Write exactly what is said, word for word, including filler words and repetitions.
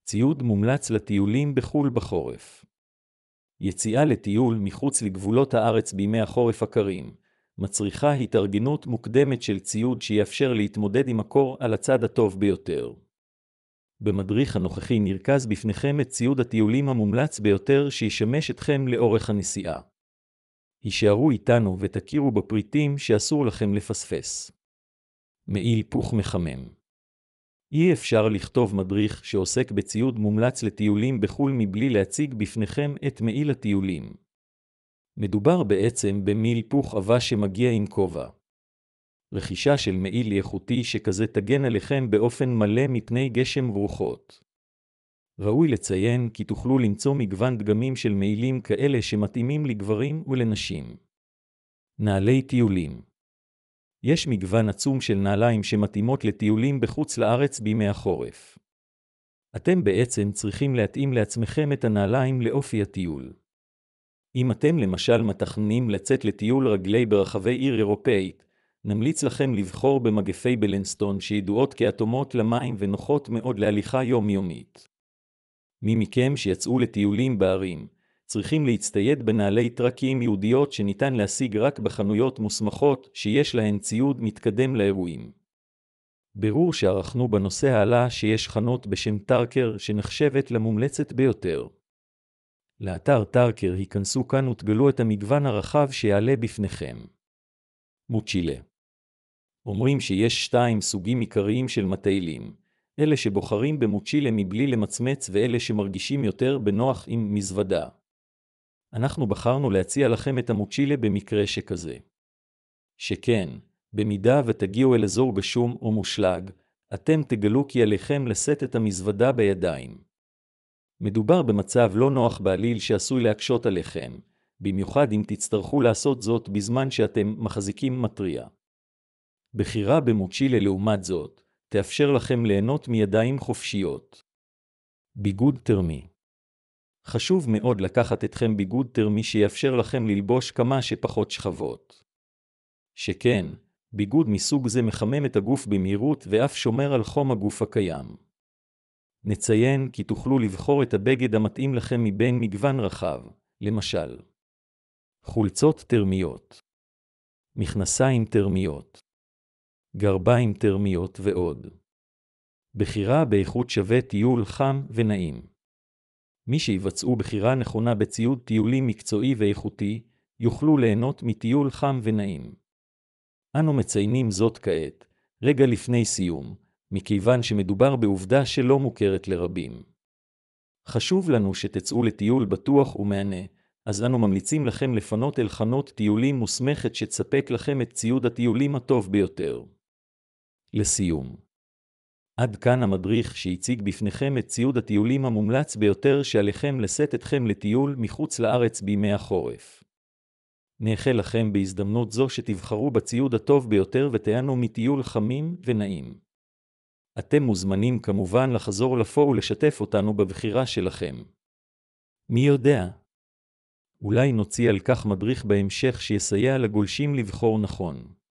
ציוד מומלץ לטיולים בחו"ל בחורף. יציאה לטיול מחוץ לגבולות הארץ בימי החורף הקרים, מצריכה התארגנות מוקדמת של ציוד שיאפשר להתמודד עם הקור על הצד הטוב ביותר. במדריך הנוכחי נרכז בפניכם את ציוד הטיולים המומלץ ביותר שישמש אתכם לאורך הנסיעה. הישארו איתנו ותכירו בפריטים שאסור לכם לפספס. מעיל פוך מחמם. אי אפשר לכתוב מדריך שעוסק בציוד מומלץ לטיולים בחו"ל מבלי להציג בפניכם את מעיל הטיולים. מדובר בעצם במעיל פוך עבה שמגיע עם כובע. רכישה של מעיל איכותי שכזה תגן עליכם באופן מלא מפני גשם ורוחות. ראוי לציין כי תוכלו למצוא מגוון דגמים של מעילים כאלה שמתאימים לגברים ולנשים. נעלי טיולים. יש מגוון עצום של נעליים שמתאימות לטיולים בחוץ לארץ בימי החורף. אתם בעצם צריכים להתאים לעצמכם את הנעליים לאופי הטיול. אם אתם למשל מתכננים לצאת לטיול רגלי ברחבי עיר אירופאית, נמליץ לכם לבחור במגפי בלנסטון שידועות כאטומות למים ונוחות מאוד להליכה יומיומית. מי מכם שיצאו לטיולים בערים, צריכים להצטייד בנעלי טרקים יהודיות שניתן להשיג רק בחנויות מוסמכות שיש להן ציוד מתקדם לאירועים. בירור שערכנו בנושא העלה שיש חנות בשם טרקר שנחשבת למומלצת ביותר. לאתר טרקר היכנסו כאן ותגלו את המגוון הרחב שיעלה בפניכם. מוצ'ילה. אומרים שיש שתיים סוגים עיקריים של מטיילים, אלה שבוחרים במוצ'ילה מבלי למצמץ ואלה שמרגישים יותר בנוח עם מזוודה. אנחנו בחרנו להציע לכם את המוצ'ילה במקרה שכזה. שכן, במידה ותגיעו אל אזור גשום או מושלג, אתם תגלו כי עליכם לשאת את המזוודה בידיים. מדובר במצב לא נוח בעליל שעשוי להקשות עליכם, במיוחד אם תצטרכו לעשות זאת בזמן שאתם מחזיקים מטריה. בחירה במוצ'ילה לעומת זאת, תאפשר לכם ליהנות מידיים חופשיות. ביגוד תרמי. חשוב מאוד לקחת אתכם ביגוד תרמי שיאפשר לכם ללבוש כמה שפחות שכבות. שכן, ביגוד מסוג זה מחמם את הגוף במהירות ואף שומר על חום הגוף הקיים. נציין כי תוכלו לבחור את הבגד המתאים לכם מבין מגוון רחב, למשל חולצות תרמיות, מכנסיים תרמיות, גרביים תרמיות ועוד. בחירה באיכות שווה טיול חם ונעים. מי שיבצעו בחירה נכונה בציוד טיולים מקצועי ואיכותי, יוכלו ליהנות מטיול חם ונעים. אנו מציינים זאת כעת, רגע לפני סיום, מכיוון שמדובר בעובדה שלא מוכרת לרבים. חשוב לנו שתצאו לטיול בטוח ומענה, אז אנו ממליצים לכם לפנות אל חנות טיולים מוסמכת שתספק לכם את ציוד הטיולים הטוב ביותר. לסיום. עד כאן המדריך שהציג בפניכם את ציוד הטיולים המומלץ ביותר שעליכם לשאת אתכם לטיול מחוץ לארץ בימי החורף. נאחל לכם בהזדמנות זו שתבחרו בציוד הטוב ביותר ותיהנו מטיול חמים ונעים. אתם מוזמנים כמובן לחזור לפה ולשתף אותנו בבחירה שלכם. מי יודע? אולי נוציא על כך מדריך בהמשך שיסייע לגולשים לבחור נכון.